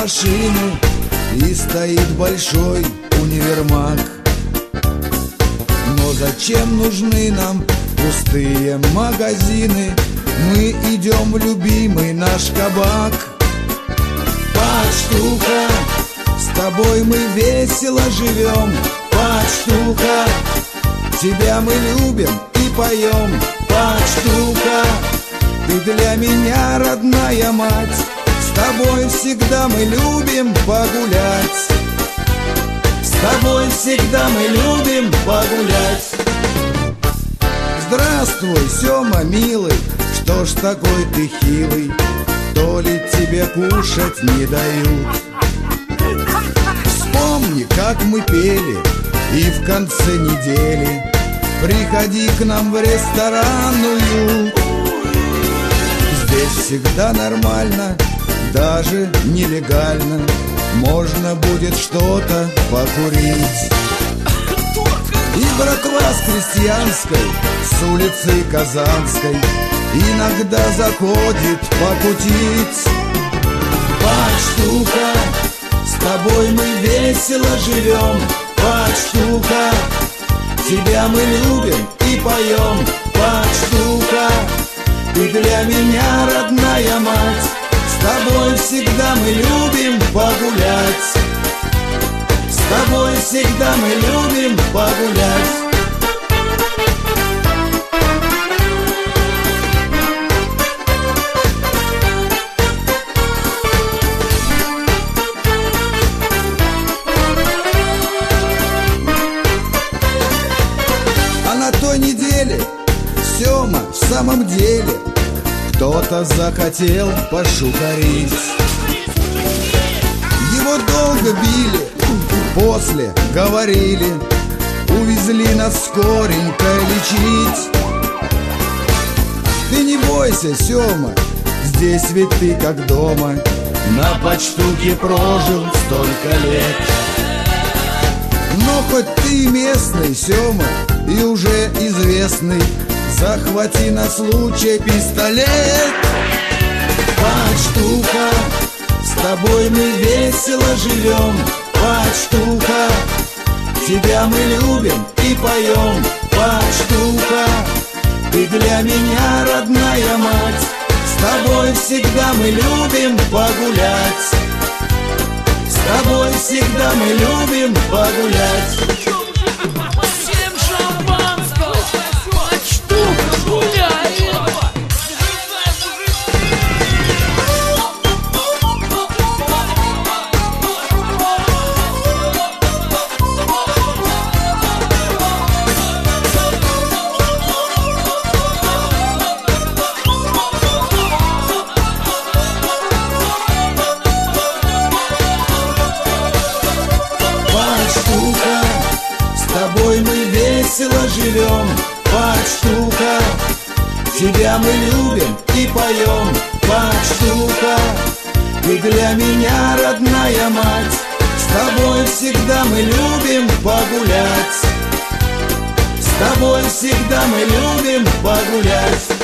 машины и стоит большой универмаг. Но зачем нужны нам пустые магазины? Мы идем в любимый наш кабак. Почтуха, с тобой мы весело живем. Почтуха, тебя мы любим и поем. Почтуха, ты для меня родная мать. С тобой всегда мы любим погулять. С тобой всегда мы любим погулять. Здравствуй, Сёма, милый, что ж такой ты хилый? То ли тебе кушать не дают? Вспомни, как мы пели, и в конце недели приходи к нам в ресторанную. Здесь всегда нормально, даже нелегально. Можно будет что-то покурить. И братва с Крестьянской, с улицы Казанской иногда заходит покутить. Почтуха, с тобой мы весело живем. Почтуха, тебя мы любим и поем. Почтуха, ты для меня родная мать. С тобой всегда мы любим погулять. С тобой всегда мы любим погулять. А на той неделе, Сёма, в самом деле кто-то захотел пошукарить. Его долго били, после говорили, увезли нас скоренько лечить. Ты не бойся, Сёма, здесь ведь ты как дома. На почтуке прожил столько лет. Но хоть ты местный, Сёма, и уже известный, захвати на случай пистолет. Почтуха, с тобой мы весело живем. Почтуха, тебя мы любим и поем. Почтуха, ты для меня родная мать. С тобой всегда мы любим погулять. С тобой всегда мы любим погулять. Всем шампанского! Почтуха гуляет! Почтуха, с тобой мы весело живем. Почтуха, тебя мы любим и поем. Почтуха, ты для меня родная мать. С тобой всегда мы любим погулять. С тобой всегда мы любим погулять.